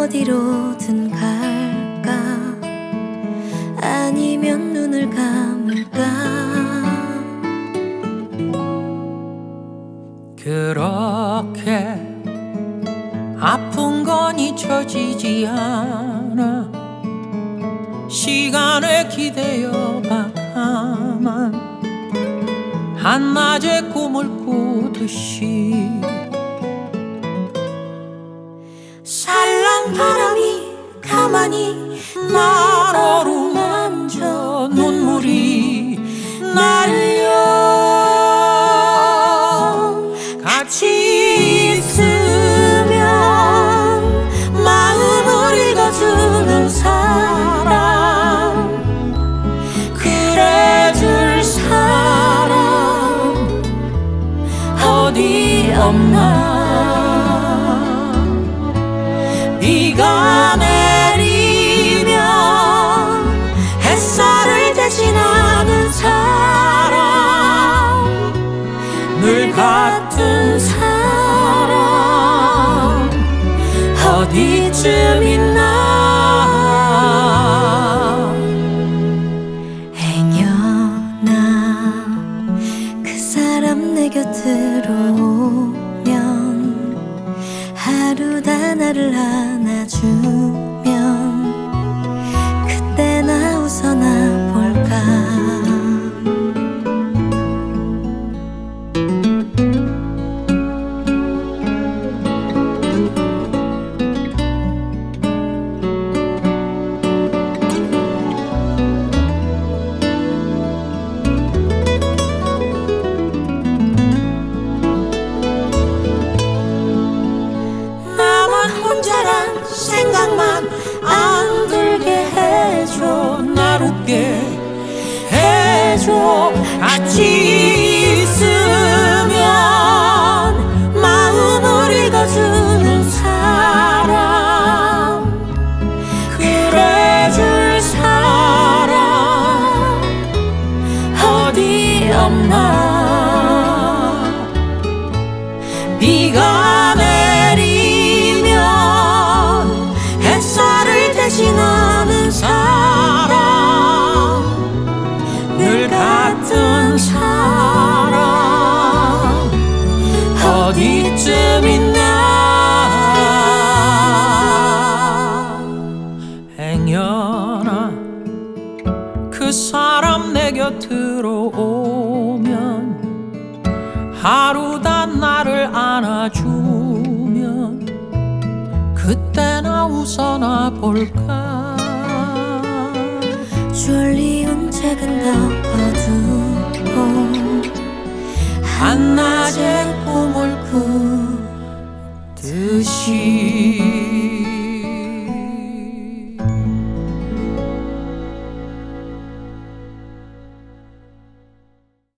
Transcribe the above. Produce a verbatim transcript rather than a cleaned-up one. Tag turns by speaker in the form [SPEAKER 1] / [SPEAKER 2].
[SPEAKER 1] 어디로든 갈까? 아니면 눈을 감을까?
[SPEAKER 2] 그렇게 아픈 건 잊혀지지 않아. 시간에 기대어봐 가만 한낮에 꿈을 꾸듯이
[SPEAKER 1] 살랑바람이 가만히
[SPEAKER 2] 날 어루만져 눈물이 날려.
[SPEAKER 1] 같이 있으면 마음을 읽어주는 사람, 그래줄 사람 어디 없나? 비가 내리면 햇살을 대신하는 사람, 늘 같은 사람 어디쯤 있나? 행여나 그 사람 내 곁으로 오면 하루다 나를 안아주면 그때 나 웃어나 볼까? 생각만 안 들게 해줘.
[SPEAKER 2] 날 웃게 해줘. 같이 있으면
[SPEAKER 1] 마음을 읽어주는 사람, 그래줄 사람 어디 없나? 비가 대신하는 사람, 늘 같은 사람 어디쯤 있나?
[SPEAKER 2] 행여나 그 사람 내 곁으로 오면 하루다 나를 안아주면 그때나 웃어나 볼까?
[SPEAKER 1] 졸리운 책은 덮어두고
[SPEAKER 2] 한낮에 꿈을 꾸듯이